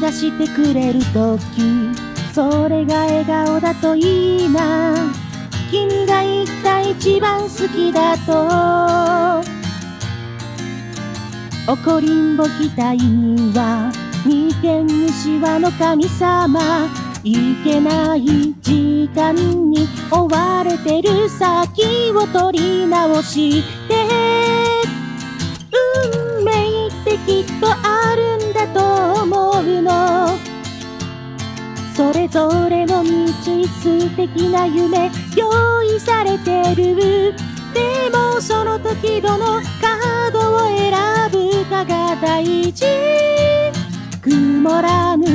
出してくれるとき、それが笑顔だといいな。君が一体一番好きだと。怒りんぼ額には眉間にシワの神様。いけない時間に追われてる先を取り直して、運命ってきっとあるんだと思うの。それぞれの道に素敵な夢用意されてる。でもその時どのカードを選ぶかが大事。曇らぬ